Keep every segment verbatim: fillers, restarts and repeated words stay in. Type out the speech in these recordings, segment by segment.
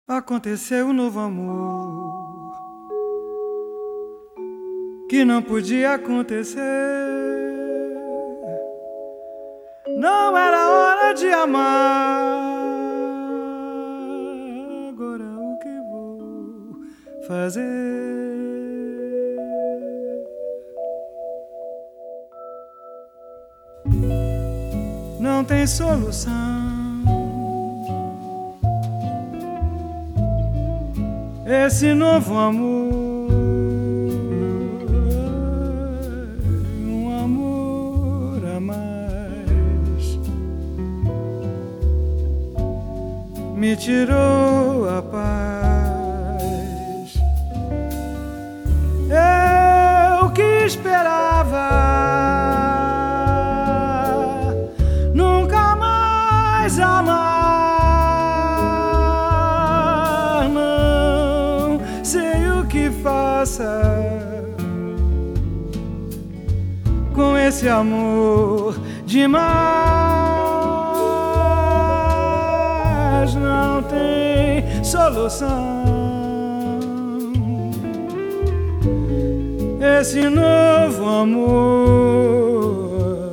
Aconteceu um novo amor que não podia acontecer. Não era hora de amar. Agora o que vou fazer? Não tem solução. Esse novo amor, um amor a mais, me tirou a paz. Eu que esperava nunca mais amar. Sei o que faça com esse amor demais. Não tem solução. Esse novo amor,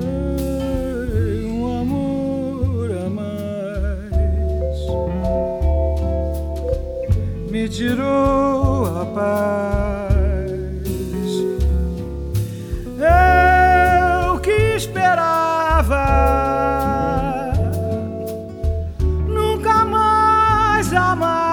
um amor a mais, me tirou a paz. Eu que esperava nunca mais amar.